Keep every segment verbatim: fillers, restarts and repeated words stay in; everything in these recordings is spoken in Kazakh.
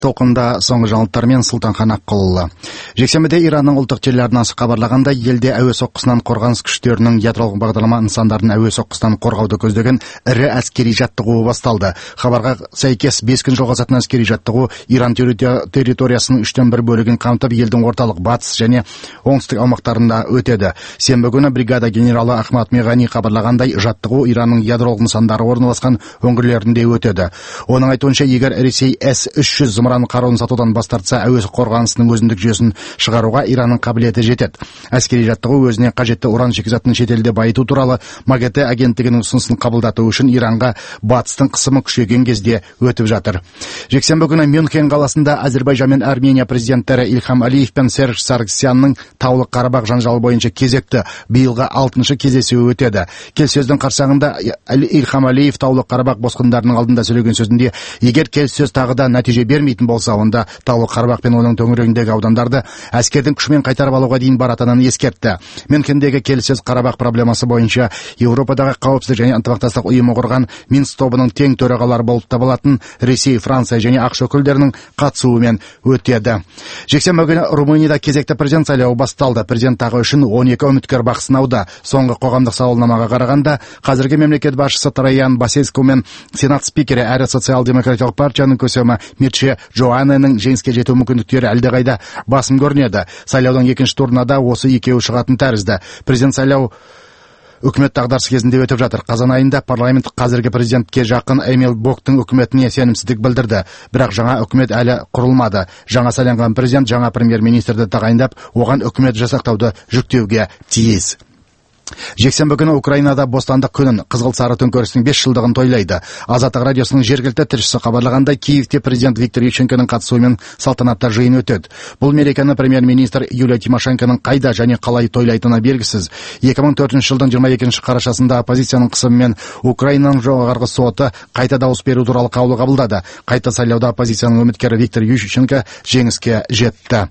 Толқында соңғы жаңалықтармен Сұлтанхан Аққұлұлы. Жексенбіде Иранның ұлттық телеарнасы хабарлағандай, елде әуе соққысынан қорғаныс күштерінің ядролық бағдарлама нысандарын әуе соққысынан қорғауды көздеген ірі әскери жаттығуы басталды. Хабарға сәйкес бес күн жалғасатын әскери жаттығу Иран территориясының үштен бір бөлігін қамтып, елдің орталық, батыс және оңтүстік аумақтарында өтеді. Сенбі күні бригада генералы Ахмад Меғани хабарлағандай, жаттығу Иранның ядролық нысандары орналасқан өңірлерінде өтеді. Оның айтуынша, егер Ресей эс үш жүз зымыран қаруын сатудан бас тартса, әуе қорғанысының өзіндік жүйесін шығаруға Иранның қабілеті жетеді. Әскери жаттығу өзіне қажетті уран шикізатын шетелде байыту туралы МАГАТЭ агенттігінің ұсынысын қабылдату үшін Иранға батыстың қысымы күшейген кезде өтіп жатыр. Жексенбі күні Мюнхен қаласында Әзербайжан мен Армения президенттері Ильхам Алиев пен Серж Саргсянның Таулы Қарабақ жанжалы бойынша кезекті биылғы алтыншы кездесуі өтеді. Келіссөздің қарсаңында Ильхам Алиев Таулы Қарабақ босқындарының алдында сөйлеген сөзінде, егер келіссөз тағы да нәтиже бермейтін болса, онда Таулы Қарабақ пен оның төңірегіндегі аудандарды әскердің күшімен қайтарып алуға дейін баратынын ескертті. Мюнхендегі келіссөз Қарабақ проблемасы бойынша Еуропадағы қауіпсіздік және ынтымақтастық ұйымы құрған Минск тобының тең төрағалары болып табылатын Ресей, Франция және ақш өкілдерінің қатысуымен өтеді. Жексенбі күні Румынияда кезекті президент сайлауы басталды. Президент тағы үшін он екі үміткер бақ сынауда. Соңғы қоғамдық сауалнамаға қарағанда, қазіргі мемлекет басшысы Траян Басеску мен сенат спикері әрі социал-демократиялық партияның көсемі Мирче Джоаннаның жеңіске жету мүмкіндіктері әлдеқайда басым көрінеді. Сайлаудың екінші турына да осы екеуі шығатын тәрізді. Президент сайлау үкімет дағдарысы кезінде өтіп жатыр. Қазан айында парламент қазіргі президентке жақын Эмил Боктың үкіметіне сенімсіздік білдірді. Бірақ жаңа үкімет әлі құрылмады. Жаңа сайланған президент жаңа премьер-министрді тағайындап, оған үкімет жасақтауды жүктеуге тиіс. Жексенбі күні Украинада бостандық күнін, қызғылт сары төңкерістің бес жылдығын тойлайды. Азаттық радиосының жергілікті тілшісі хабарлағандай, Киевте президент Виктор Ющенконың қатысуымен салтанатты жиын өтеді. Бұл мерекені премьер-министр Юлия Тимошенконың қайда және қалай тойлайтыны белгісіз. екі мың төртінші жылдың жиырма екінші қарашасында оппозицияның қысымымен Украинаның жоғарғы соты қайта дауыс беру туралы қаулы қабылдады. Қайта сайлауда оппозицияның үміткері Виктор Ющенко жеңіске жетті.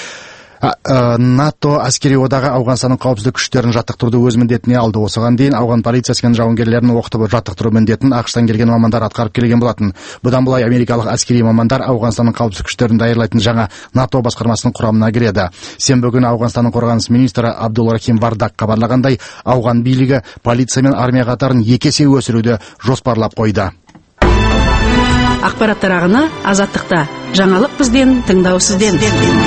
НАТО әскери одағы Ауғанстанның қауіпсіздік күштерін жаттықтыруды өз міндетіне алды. Осыған дейін ауған полициясының жауынгерлерін оқытып жаттықтыру міндетін ақштан келген мамандар атқарып келген болатын. Бұдан былай америкалық әскери мамандар Ауғанстанның қауіпсіздік күштерін даярлайтын жаңа НАТО басқармасының құрамына кіреді. Сенбі күні Ауғанстанның қорғаныс министрі Абдулрахим Вардак хабарлағандай, ауған билігі полиция мен армия қатарын екі есе өсіруді жоспарлап қойды. Ақпараттар ағыны Азаттықта. Жаңалық бізден, тыңдау сізден.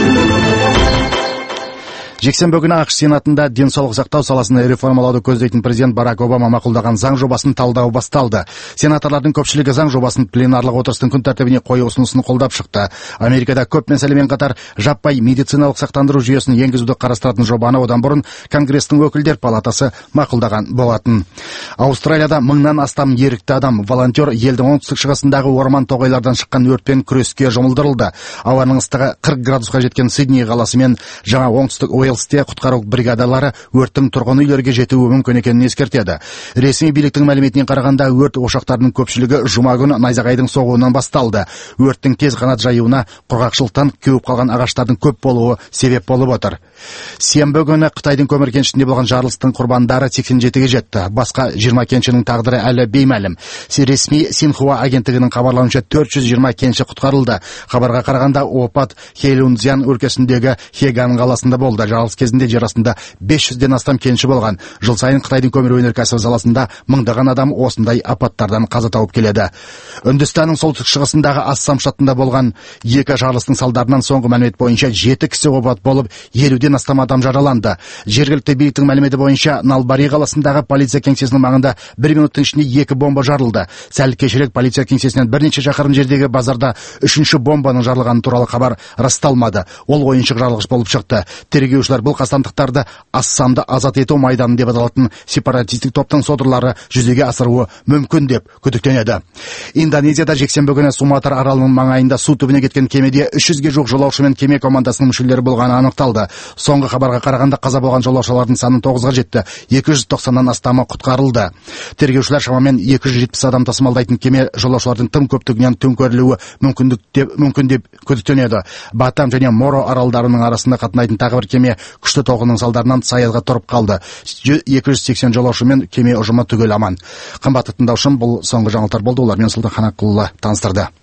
Жексенбі күні ақш сенатында денсаулық сақтау саласында реформалауды көздейтін президент Барак Обама мақұлдаған заң жобасын талдау басталды. Сенаторлардың көпшілігі заң жобасын пленарлық отырыстың күн тәртібіне қою ұсынысын қолдап шықты. Америкада көп мәселемен қатар жаппай медициналық сақтандыру жүйесін енгізуді қарастыратын жобаны одан бұрын Конгрестің өкілдер палатасы мақұлдаған болатын. Аустралияда мыңнан астам ерікті адам, волонтер елдің оңтүстік шығысындағы орман тоғайлардан шыққан өртпен күреске жұмылдырылды. Ауаның ыстығы қырық градусқа жеткен Сидней қаласы мен жаңа оңтүстік Уэльсте құтқару бригадалары өрттің тұрғын үйлерге жетуі мүмкін екенін ескертеді. Ресми биліктің мәліметіне қарағанда, өрт ошақтарының көпшілігі жұма күні найзағайдың соғуынан басталды. Өрттің тез қанат жаюына құрғақшылықтан кеуіп қалған ағаштардың көп болуы себеп болып отыр. Сенбі күні Қытайдың көмір кенішінде болған жарылыстың құрбандары сексен жетіге жетті. Басқа жиырма кеншінің тағдыры әлі беймәлім. Ресми Синхуа агенттігінің хабарлауынша төрт жүз жиырма кенші құтқарылды. Хабарға қарағанда опат Хэйлунцзян өлкесіндегі Хеган қаласында болды. Жарылыс кезінде жер астында бес жүзден астам кенші болған. Жыл сайын Қытайдың көмір өнеркәсібі саласында мыңдаған адам осындай апаттардан қаза тауып келеді. Үндістанның солтүстік шығысындағы Ассам штатында болған екі жарылыстың салдарынан соңғы мәлімет бойынша жеті кісі опат болып, елуден астам адам жараланды. Жергілікті биліктің мәліметі бойынша Налбари қаласындағы полиция кеңсесінің маңында бір минуттың ішінде екі бомба жарылды. Сәл кешірек полиция кеңсесінен бірнеше шақырым жердегі базарда үшінші бомбаның жарылғаны туралы хабар расталмады. Ол ойыншық жарылғыш болып шықты. Тергеушілер бұл қастандықтарды Ассамды азат ету майданы деп аталатын сепаратистік топтың содырлары жүзеге асыруы мүмкін деп күдіктенеді. Индонезияда жексенбі күні Суматра аралының маңайында су түбіне кеткен кемеде үш жүзге жуық жолаушы мен кеме командасының мүшелері болғаны анықталды. Соңғы хабарға қарағанда қаза болған жолаушылардың саны тоғызға жетті. екі жүз тоқсаннан астамы құтқарылды. Тергеушілер шамамен екі жүз жетпіс адам тасымалдайтын кеме жолаушылардың тым көптігінен төңкерілуі мүмкін деп күдіктенеді. Батам және Моро аралдарының арасында қатынайтын тағы бір кеме күшті толқынның салдарынан саязға тұрып қалды. екі жүз сексен жолаушы мен кеме ұжымы түгел аман. Қымбатты тыңдаушым, бұл соңғы жаңалықтар болды. Олармен Сұлтанхан Аққұлұлы таныстырды.